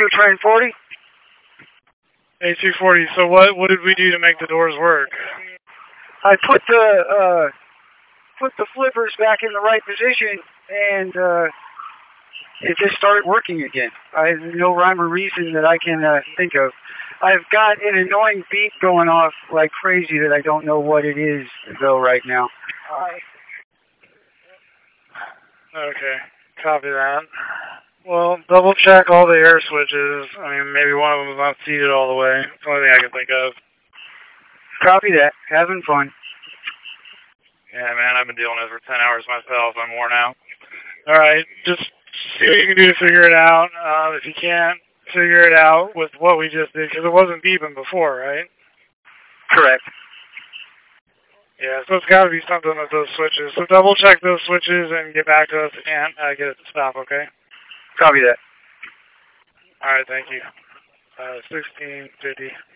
A2 train 40? A240, so what did we do to make the doors work? I put the flippers back in the right position, and it just started working again. I have no rhyme or reason that I can think of. I've got an annoying beep going off like crazy that I don't know what it is, though, right now. Okay, copy that. Well, double check all the air switches. I mean, maybe one of them is not seated all the way. It's the only thing I can think of. Copy that. Having fun. Yeah, man, I've been dealing with it for 10 hours myself. I'm worn out. All right, just see what you can do to figure it out. If you can't figure it out with what we just did, because it wasn't beeping before, right? Correct. Yeah, so it's got to be something with those switches. So double check those switches and get back to us and get it to stop, okay? Copy that. All right, thank you. 1650.